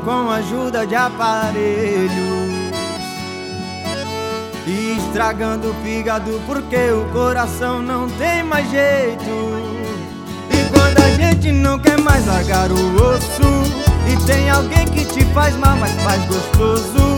com a ajuda de aparelhos, e estragando o fígado porque o coração não tem mais jeito. E quando a gente não quer mais largar o osso, e tem alguém que te faz mal, mas faz gostoso,